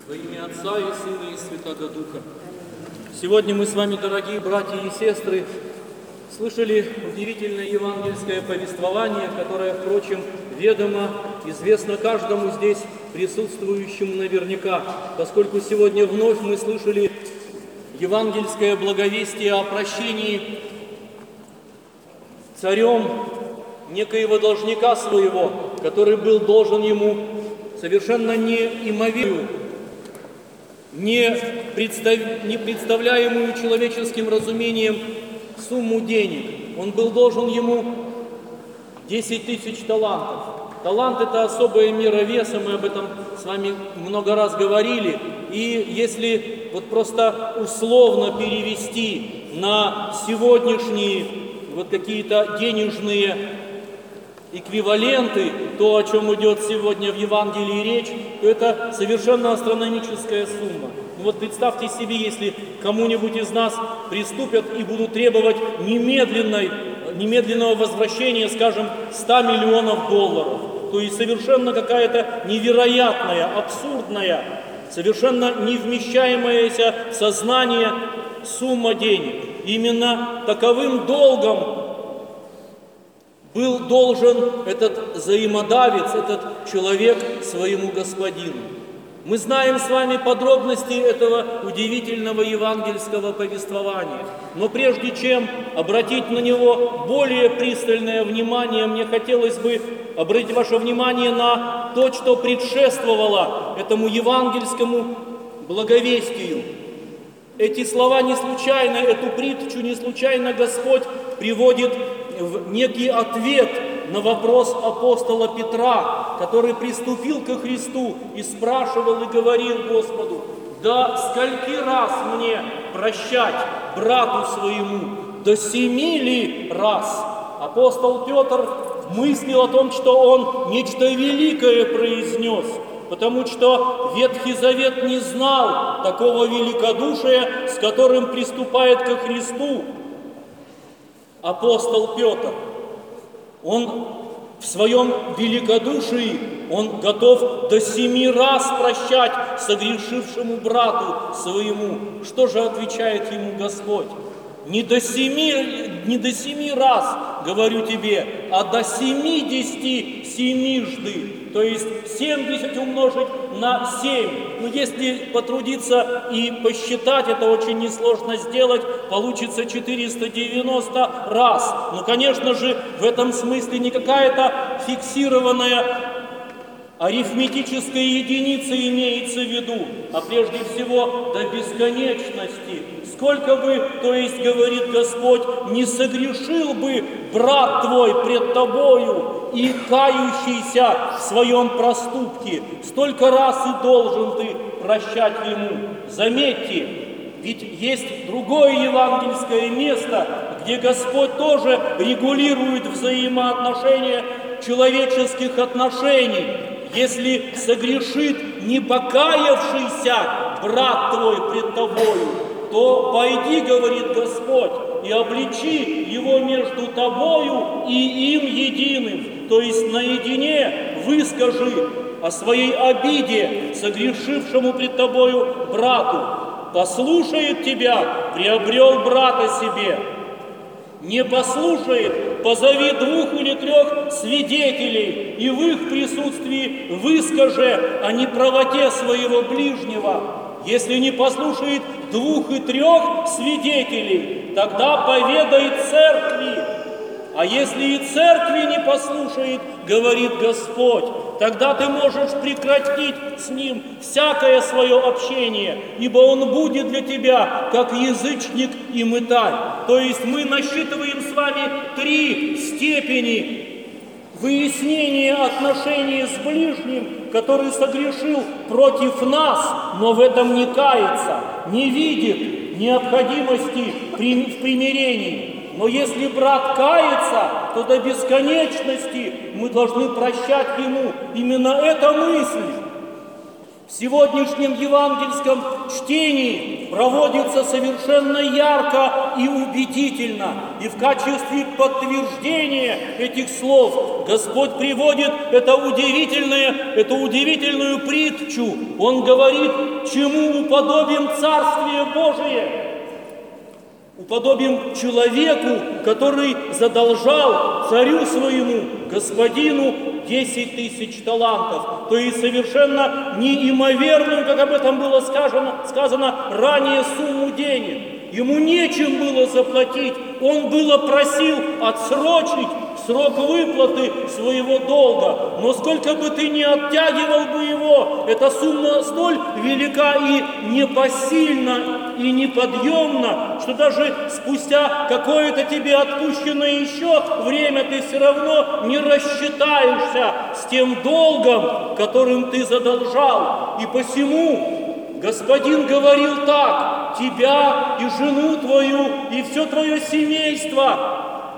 Во имя Отца и Сына и Святаго Духа. Сегодня мы с вами, дорогие братья и сестры, слышали удивительное евангельское повествование, которое, впрочем, ведомо, известно каждому здесь присутствующему наверняка, поскольку сегодня вновь мы слышали евангельское благовестие о прощении царем некоего должника своего, который был должен ему совершенно неимоверную, не представляемую человеческим разумением сумму денег. Он был должен ему 10 тысяч талантов. Талант – это особая мера веса, мы об этом с вами много раз говорили. И если вот просто условно перевести на сегодняшние вот какие-то денежные эквиваленты, то, о чем идет сегодня в Евангелии речь, то это совершенно астрономическая сумма. Ну вот представьте себе, если кому-нибудь из нас приступят и будут требовать немедленного возвращения, скажем, 100 миллионов долларов, то есть совершенно какая-то невероятная, абсурдная, совершенно не вмещаемаяся в сознание сумма денег. Именно таковым долгом был должен этот взаимодавец, этот человек своему господину. Мы знаем с вами подробности этого удивительного евангельского повествования. Но прежде чем обратить на него более пристальное внимание, мне хотелось бы обратить ваше внимание на то, что предшествовало этому евангельскому благовестию. Эти слова не случайно, эту притчу не случайно Господь приводит в некий ответ на вопрос апостола Петра, который приступил ко Христу и спрашивал и говорил Господу: «Да скольки раз мне прощать брату своему? До 7 ли раз?» Апостол Петр мыслил о том, что он нечто великое произнес, потому что Ветхий Завет не знал такого великодушия, с которым приступает ко Христу апостол Петр. Он в своем великодушии, он готов до 7 раз прощать согрешившему брату своему. Что же отвечает ему Господь? Не до 7 раз, говорю тебе, а до 70 семижды. То есть 70 умножить на 7. Но если потрудиться и посчитать, это очень несложно сделать, получится 490 раз. Но, конечно же, в этом смысле не какая-то фиксированная арифметическая единица имеется в виду, а прежде всего до бесконечности. Сколько бы, то есть, говорит Господь, не согрешил бы брат твой пред тобою и кающийся в своем проступке, столько раз и должен ты прощать ему. Заметьте, ведь есть другое евангельское место, где Господь тоже регулирует взаимоотношения человеческих отношений. Если согрешит не покаявшийся брат твой пред тобою, то пойди, говорит Господь, и обличи его между тобою и им единым. То есть наедине выскажи о своей обиде согрешившему пред тобою брату. Послушает тебя, приобрел брата себе. Не послушает, позови 2 или 3 свидетелей, и в их присутствии выскажи о неправоте своего ближнего. Если не послушает 2 и 3 свидетелей, тогда поведай церкви. А если и церкви не послушает, говорит Господь, тогда ты можешь прекратить с ним всякое свое общение, ибо он будет для тебя как язычник и мытарь. То есть мы насчитываем с вами 3 степени выяснения отношений с ближним, который согрешил против нас, но в этом не кается, не видит необходимости в примирении. Но если брат кается, то до бесконечности мы должны прощать ему. Именно эта мысль В сегодняшнем евангельском чтении проводится совершенно ярко и убедительно. И в качестве подтверждения этих слов Господь приводит эту удивительную притчу. Он говорит, чему уподобим Царствие Божие. Уподобим человеку, который задолжал царю своему, господину, 10 тысяч талантов. То есть совершенно неимоверную, как об этом было сказано ранее, сумму денег. Ему нечем было заплатить. Он было просил отсрочить срок выплаты своего долга. Но сколько бы ты ни оттягивал бы его, эта сумма столь велика и непосильна, и неподъемна, что даже спустя какое-то тебе отпущенное еще время ты все равно не рассчитаешься с тем долгом, которым ты задолжал. И посему Господин говорил так: тебя и жену твою, и все твое семейство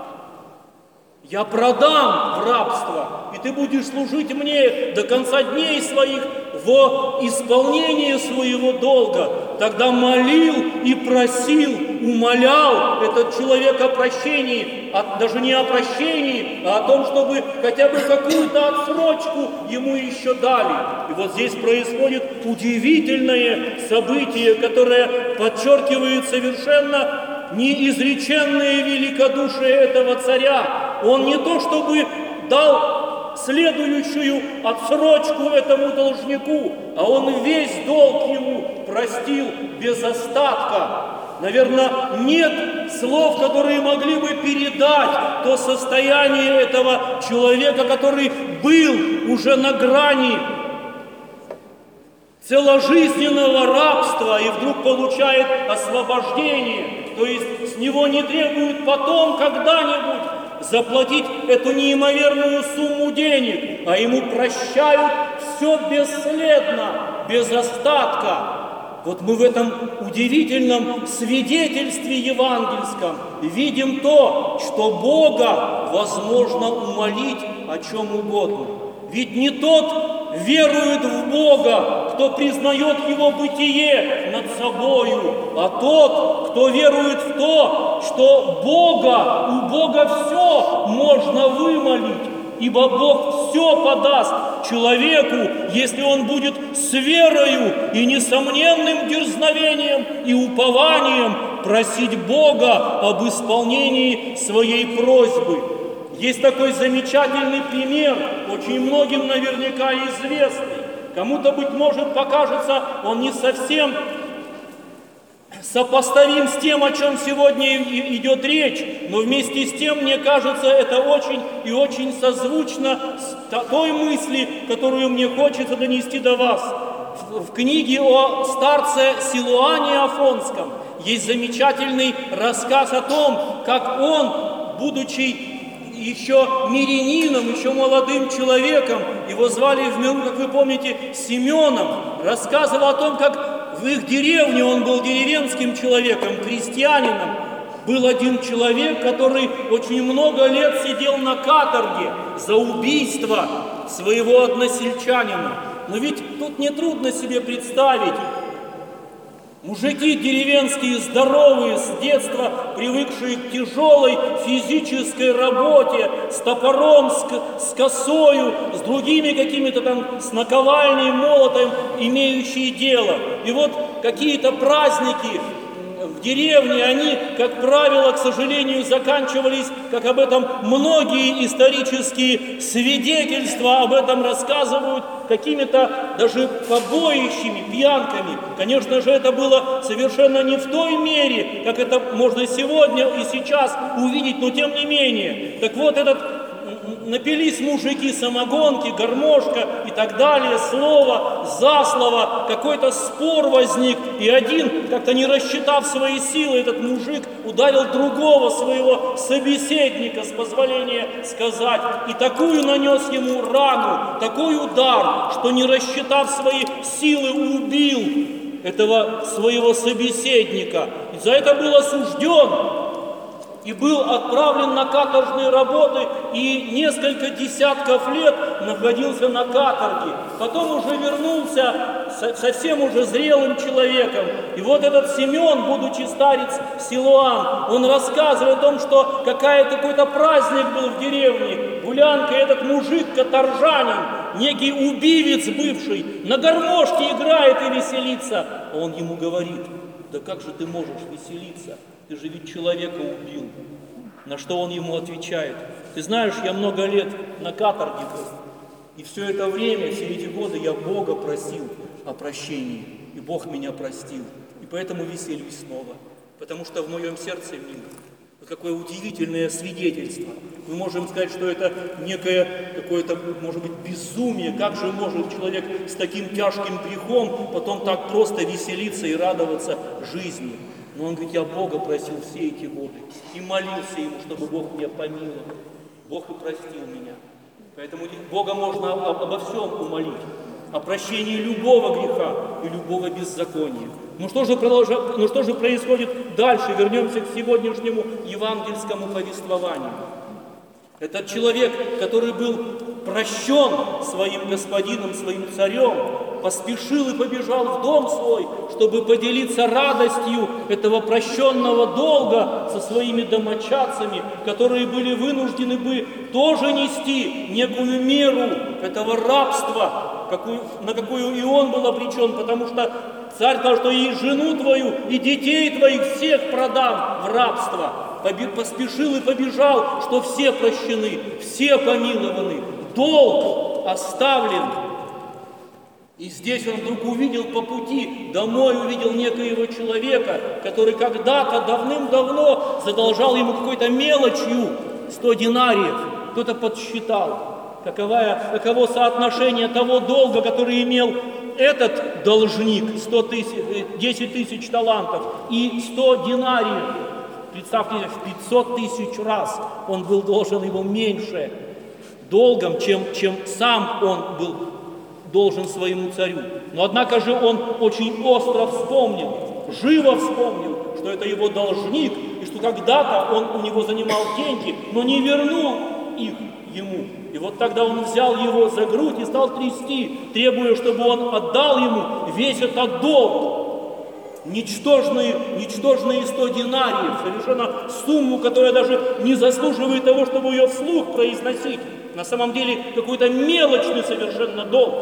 я продам в рабство, и ты будешь служить мне до конца дней своих во исполнение своего долга. Тогда молил и просил, умолял этот человек о прощении, даже не о прощении, а о том, чтобы хотя бы какую-то отсрочку ему еще дали. И вот здесь происходит удивительное событие, которое подчеркивает совершенно неизреченное великодушие этого царя. Он не то чтобы дал следующую отсрочку этому должнику, а он весь долг ему простил без остатка. Наверное, нет слов, которые могли бы передать то состояние этого человека, который был уже на грани целожизненного рабства и вдруг получает освобождение. То есть с него не требуют потом когда-нибудь заплатить эту неимоверную сумму денег, а ему прощают все бесследно, без остатка. Вот мы в этом удивительном свидетельстве евангельском видим то, что Бога возможно умолить о чем угодно. Ведь не тот верует в Бога, кто признает Его бытие над собою, а тот, кто верует в то, что у Бога все можно вымолить, ибо Бог все подаст человеку, если он будет с верою и несомненным дерзновением и упованием просить Бога об исполнении своей просьбы. Есть такой замечательный пример, очень многим наверняка известный. Кому-то, быть может, покажется, он не совсем сопоставим с тем, о чем сегодня идет речь, но вместе с тем, мне кажется, это очень и очень созвучно с той мысли, которую мне хочется донести до вас. В книге о старце Силуане Афонском есть замечательный рассказ о том, как он, будучи еще мирянином, еще молодым человеком, его звали в миру, как вы помните, Семеном, рассказывал о том, как в их деревне, он был деревенским человеком, крестьянином, был один человек, который очень много лет сидел на каторге за убийство своего односельчанина. Но ведь тут нетрудно себе представить. Мужики деревенские, здоровые, с детства привыкшие к тяжелой физической работе, с топором, с косою, с другими какими-то там, с наковальней, молотом, имеющие дело. И вот какие-то праздники в деревне, они, как правило, к сожалению, заканчивались, как об этом многие исторические свидетельства об этом рассказывают, какими-то даже побоищами, пьянками. Конечно же, это было совершенно не в той мере, как это можно сегодня и сейчас увидеть, но тем не менее. Так вот, напились мужики самогонки, гармошка и так далее, слово за слово, какой-то спор возник, и один, как-то не рассчитав свои силы, этот мужик ударил другого своего собеседника, с позволения сказать, и такую нанес ему рану, такой удар, что, не рассчитав свои силы, убил этого своего собеседника. И за это был осужден и был отправлен на каторжные работы, и несколько десятков лет находился на каторге. Потом уже вернулся совсем уже зрелым человеком. И вот этот Симеон, будучи старец Силуан, он рассказывает о том, что какой-то праздник был в деревне, гулянка, и этот мужик, каторжанин, некий убивец бывший, на гармошке играет и веселится. А он ему говорит: да как же ты можешь веселиться? Ты же ведь человека убил. На что он ему отвечает: ты знаешь, я много лет на каторге был, и все это время, все эти годы я Бога просил о прощении, и Бог меня простил. И поэтому веселюсь снова, потому что в моем сердце мир. Вот какое удивительное свидетельство. Мы можем сказать, что это некое какое-то, может быть, безумие. Как же может человек с таким тяжким грехом потом так просто веселиться и радоваться жизни? Но он говорит: я Бога просил все эти годы и молился Ему, чтобы Бог меня помиловал. Бог и простил меня. Поэтому Бога можно обо всем умолить, о прощении любого греха и любого беззакония. Ну что же происходит дальше? Вернемся к сегодняшнему евангельскому повествованию. Этот человек, который был прощен своим господином, своим царем, поспешил и побежал в дом свой, чтобы поделиться радостью этого прощенного долга со своими домочадцами, которые были вынуждены бы тоже нести некую меру этого рабства, на какую и он был обречен, потому что царь сказал, что и жену твою, и детей твоих всех продам в рабство. Поспешил и побежал, что все прощены, все помилованы, долг оставлен. И здесь он вдруг увидел по пути домой, увидел некоего человека, который когда-то давным-давно задолжал ему какой-то мелочью 100 динариев. Кто-то подсчитал, каково соотношение того долга, который имел этот должник, 10 тысяч талантов, и 100 динариев. Представьте, в 500 тысяч раз он был должен ему меньше долгом, чем сам он был должен своему царю. Но однако же он очень остро вспомнил, живо вспомнил, что это его должник, и что когда-то он у него занимал деньги, но не вернул их ему. И вот тогда он взял его за грудь и стал трясти, требуя, чтобы он отдал ему весь этот долг. Ничтожные 100 динариев, совершенно сумму, которая даже не заслуживает того, чтобы ее вслух произносить. На самом деле какой-то мелочный совершенно долг.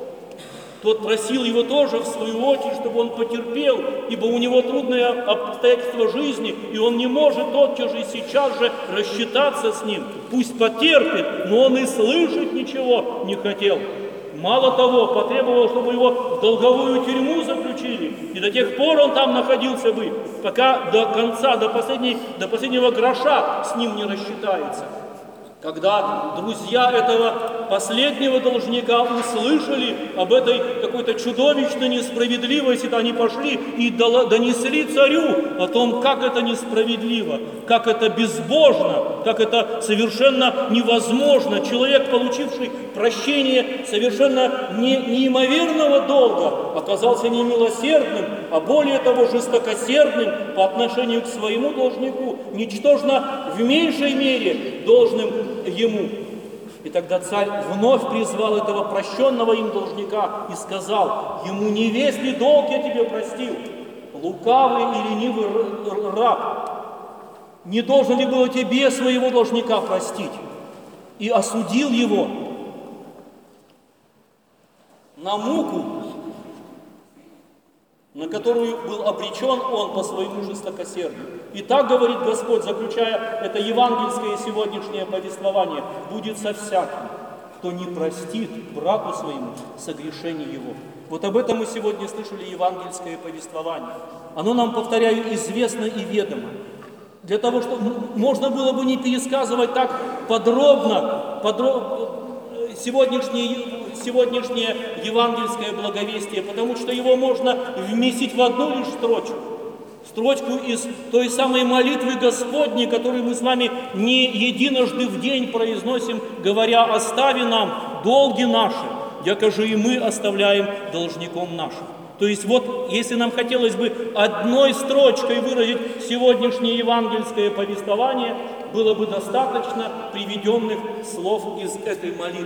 Тот просил его тоже, в свою очередь, чтобы он потерпел, ибо у него трудные обстоятельства жизни, и он не может тотчас же и сейчас же рассчитаться с ним. Пусть потерпит, но он и слышать ничего не хотел. Мало того, потребовал, чтобы его в долговую тюрьму заключили, и до тех пор он там находился бы, пока до конца, до последнего гроша с ним не рассчитается. Когда друзья этого последнего должника услышали об этой какой-то чудовищной несправедливости, то они пошли и донесли царю о том, как это несправедливо, как это безбожно, как это совершенно невозможно. Человек, получивший прощение совершенно неимоверного долга, оказался не милосердным, а более того жестокосердным по отношению к своему должнику, ничтожно в меньшей мере должным ему. И тогда царь вновь призвал этого прощенного им должника и сказал ему: не весь ли долг я тебе простил, лукавый и ленивый раб, не должен ли было тебе своего должника простить? И осудил его на муку, на которую был обречен он по своему жестокосердию. И так говорит Господь, заключая это евангельское сегодняшнее повествование: будет со всяким, кто не простит брату своему согрешение его. Вот об этом мы сегодня слышали евангельское повествование. Оно нам, повторяю, известно и ведомо. Для того, чтобы можно было бы не пересказывать так подробно сегодняшнее евангельское благовестие, потому что его можно вместить в одну лишь строчку из той самой молитвы Господней, которую мы с вами не единожды в день произносим, говоря: «Остави нам долги наши, яко же и мы оставляем должником нашим». То есть вот, если нам хотелось бы одной строчкой выразить сегодняшнее евангельское повествование, было бы достаточно приведенных слов из этой молитвы.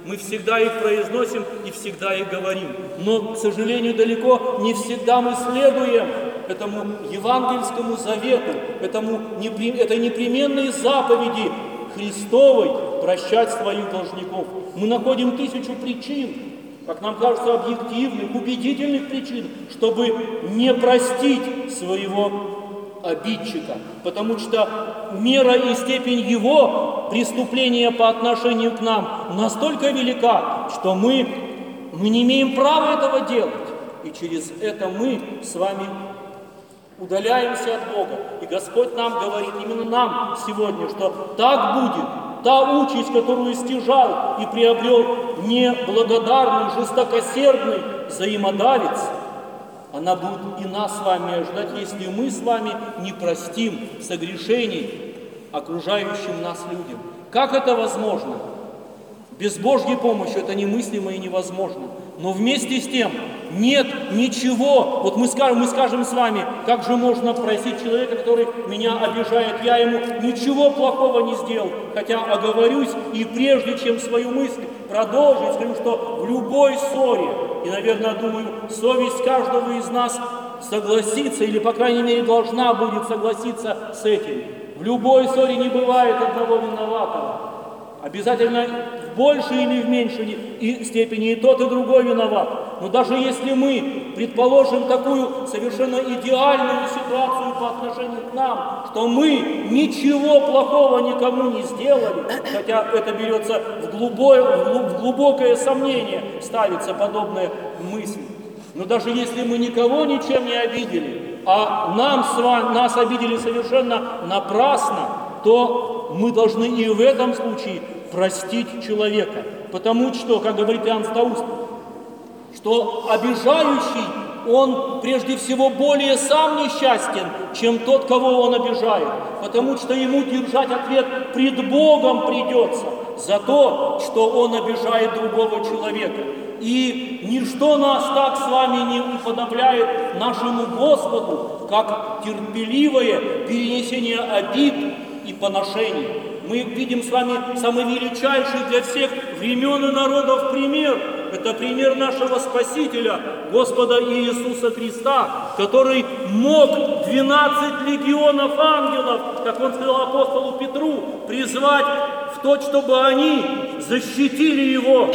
Мы всегда их произносим и всегда их говорим. Но, к сожалению, далеко не всегда мы следуем этому евангельскому завету, этой непременной заповеди Христовой прощать своих должников. Мы находим 1000 причин, как нам кажется, объективных, убедительных причин, чтобы не простить своего обидчика, потому что мера и степень его преступления по отношению к нам настолько велика, что мы не имеем права этого делать. И через это мы с вами удаляемся от Бога. И Господь нам говорит, именно нам сегодня, что так будет. Та участь, которую стяжал и приобрел неблагодарный, жестокосердный взаимодавец, она будет и нас с вами ожидать, если мы с вами не простим согрешений окружающим нас людям. Как это возможно? Без Божьей помощи это немыслимо и невозможно. Но вместе с тем нет ничего. Вот мы скажем с вами, как же можно простить человека, который меня обижает, я ему ничего плохого не сделал, хотя оговорюсь и прежде чем свою мысль продолжить, скажу, что в любой ссоре, и, наверное, думаю, совесть каждого из нас согласится, или, по крайней мере, должна будет согласиться с этим. В любой ссоре не бывает одного виноватого. Обязательно в большей или в меньшей степени и тот, и другой виноват. Но даже если мы предположим такую совершенно идеальную ситуацию по отношению к нам, что мы ничего плохого никому не сделали, хотя это берется в глубокое сомнение, ставится подобная мысль. Но даже если мы никого ничем не обидели, а нас обидели совершенно напрасно, то мы должны и в этом случае простить человека. Потому что, как говорит Иоанн Златоуст, что обижающий, он прежде всего более сам несчастен, чем тот, кого он обижает. Потому что ему держать ответ пред Богом придется за то, что он обижает другого человека. И ничто нас так с вами не уподобляет нашему Господу, как терпеливое перенесение обид и поношений. Мы видим с вами самый величайший для всех времен и народов пример. Это пример нашего Спасителя, Господа Иисуса Христа, который мог 12 легионов ангелов, как он сказал апостолу Петру, призвать в то, чтобы они защитили его.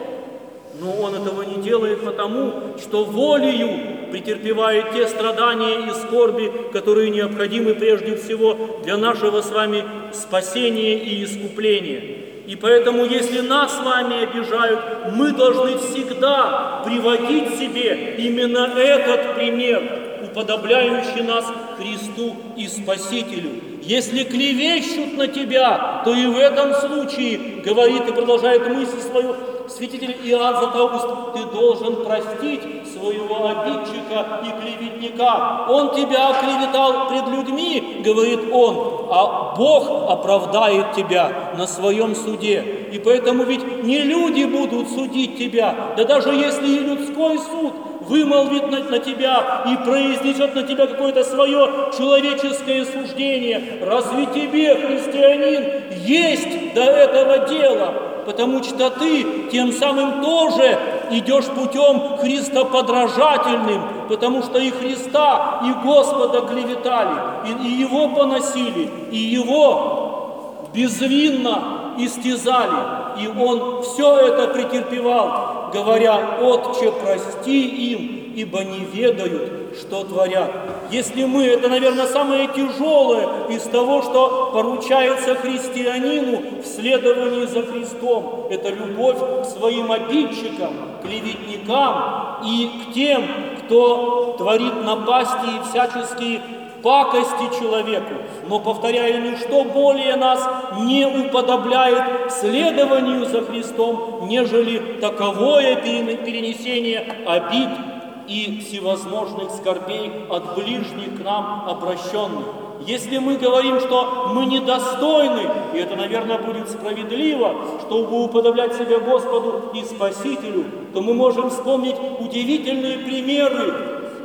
Но он этого не делает потому, что волею претерпевает те страдания и скорби, которые необходимы прежде всего для нашего с вами спасения и искупления. И поэтому, если нас с вами обижают, мы должны всегда приводить себе именно этот пример, уподобляющий нас Христу и Спасителю. Если клевещут на тебя, то и в этом случае, говорит и продолжает мысль свою святитель Иоанн Златоуст, ты должен простить своего обидчика и клеветника. Он тебя оклеветал пред людьми, говорит он, а Бог оправдает тебя на своем суде. И поэтому ведь не люди будут судить тебя, да даже если и людской суд вымолвит на тебя и произнесет на тебя какое-то свое человеческое суждение. Разве тебе, христианин, есть до этого дела? Потому что ты тем самым тоже идешь путем христоподражательным, потому что и Христа, и Господа клеветали, и Его поносили, и Его безвинно истязали. И Он все это претерпевал, говоря: «Отче, прости им, ибо не ведают, что творят». Если мы, это, наверное, самое тяжелое из того, что поручается христианину в следовании за Христом, это любовь к своим обидчикам, клеветникам и к тем, кто творит напасти и всяческие пакости человеку. Но, повторяю, ничто более нас не уподобляет следованию за Христом, нежели таковое перенесение обид и всевозможных скорбей от ближних к нам обращенных. Если мы говорим, что мы недостойны, и это, наверное, будет справедливо, чтобы уподоблять себя Господу и Спасителю, то мы можем вспомнить удивительные примеры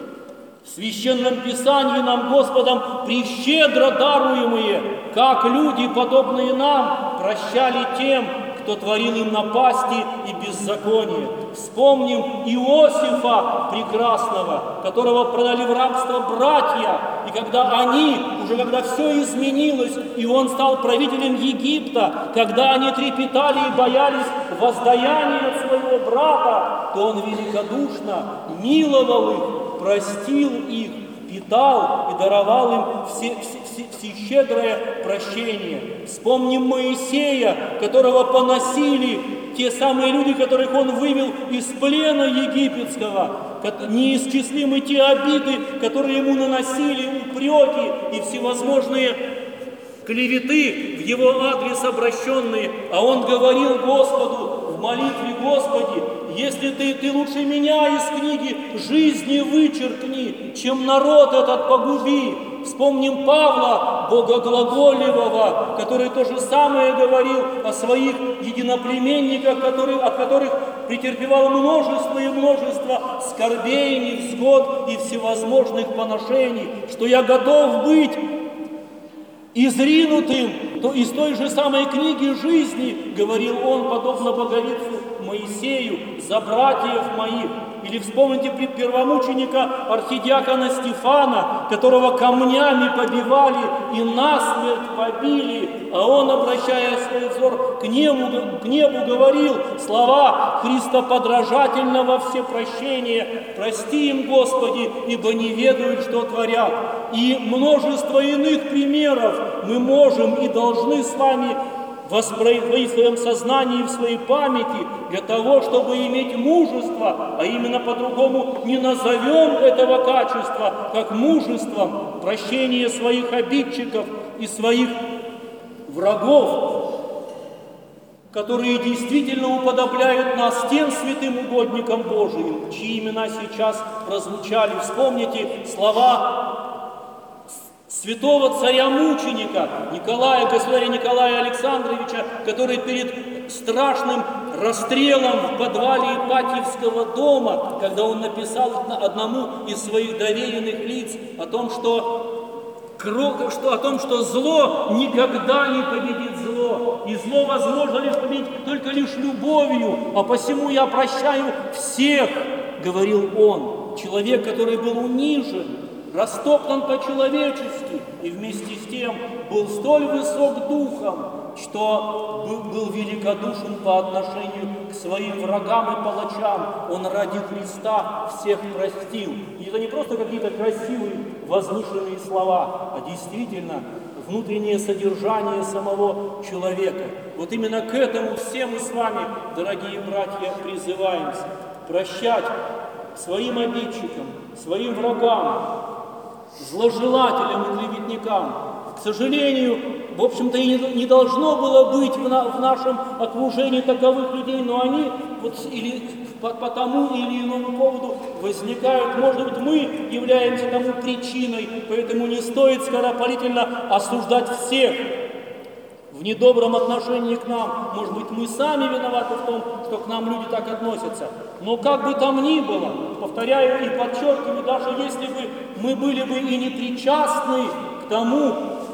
в Священном Писании нам Господом прещедро даруемые, как люди, подобные нам, прощали тем, кто творил им напасти и беззаконие. Вспомним Иосифа прекрасного, которого продали в рабство братья, и когда все изменилось, и он стал правителем Египта, когда они трепетали и боялись воздаяния от своего брата, то он великодушно миловал их, простил их, питал и даровал им всещедрое прощение. Вспомним Моисея, которого поносили те самые люди, которых он вывел из плена египетского. Неисчислимы те обиды, которые ему наносили, упреки и всевозможные клеветы в его адрес обращенные. А он говорил Господу в молитве: Господи, если ты лучше меня из книги жизни вычеркни, чем народ этот погуби. Вспомним Павла Богоглаголивого, который то же самое говорил о своих единоплеменниках, от которых претерпевал множество и множество скорбей, невзгод и всевозможных поношений, что я готов быть изринутым, то из той же самой книги жизни, говорил он, подобно боговицу Моисею, за братьев моих. Или вспомните первомученика архидиакона Стефана, которого камнями побивали и насмерть побили, а он, обращая свой взор к небу, говорил слова христоподражательного всепрощения: «Прости им, Господи, ибо не ведают, что творят». И множество иных примеров мы можем и должны с вами воспроизводить в своем сознании и в своей памяти для того, чтобы иметь мужество, а именно по-другому не назовем этого качества, как мужеством прощения своих обидчиков и своих врагов, которые действительно уподобляют нас тем святым угодникам Божиим, чьи имена сейчас прозвучали. Вспомните слова святого царя-мученика государя Николая Александровича, который перед страшным расстрелом в подвале Ипатьевского дома, когда он написал одному из своих доверенных лиц о том, что зло никогда не победит зло, и зло возможно лишь победить только лишь любовью, а посему я прощаю всех, говорил он. Человек, который был унижен, растоптан по-человечески и вместе с тем был столь высок духом, что был великодушен по отношению к своим врагам и палачам. Он ради Христа всех простил. И это не просто какие-то красивые, возвышенные слова, а действительно внутреннее содержание самого человека. Вот именно к этому все мы с вами, дорогие братья, призываемся. Прощать своим обидчикам, своим врагам, зложелателям и клеветникам. К сожалению, в общем-то, и не должно было быть в нашем окружении таковых людей, но они или по тому или иному поводу возникают. Может быть, мы являемся тому причиной, поэтому не стоит скоропалительно осуждать всех в недобром отношении к нам. Может быть, мы сами виноваты в том, что к нам люди так относятся. Но как бы там ни было, повторяю и подчеркиваю, даже если бы мы были бы и не причастны к тому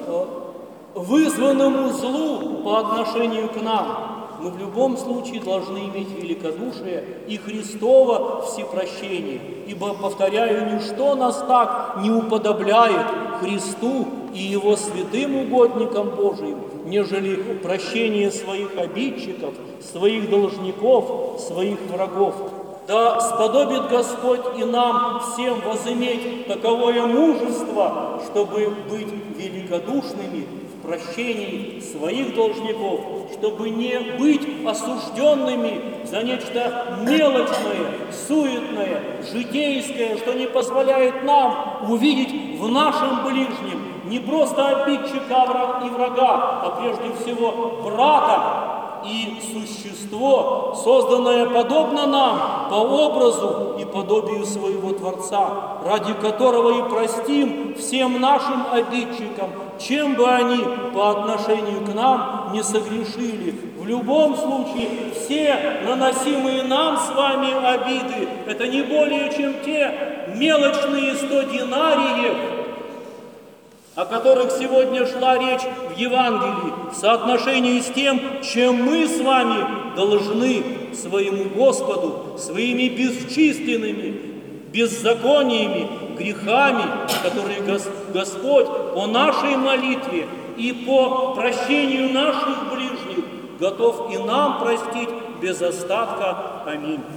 вызванному злу по отношению к нам, мы в любом случае должны иметь великодушие и Христово всепрощение. Ибо, повторяю, ничто нас так не уподобляет Христу и Его святым угодникам Божиим, нежели прощение своих обидчиков, своих должников, своих врагов. Да сподобит Господь и нам всем возыметь таковое мужество, чтобы быть великодушными в прощении своих должников, чтобы не быть осужденными за нечто мелочное, суетное, житейское, что не позволяет нам увидеть в нашем ближнем не просто обидчика и врага, а прежде всего брата и существо, созданное подобно нам по образу и подобию своего Творца, ради которого и простим всем нашим обидчикам, чем бы они по отношению к нам не согрешили. В любом случае, все наносимые нам с вами обиды – это не более чем те мелочные 100 динариев, о которых сегодня шла речь в Евангелии, в соотношении с тем, чем мы с вами должны своему Господу, своими бесчисленными беззакониями, грехами, которые Господь по нашей молитве и по прощению наших ближних готов и нам простить без остатка. Аминь.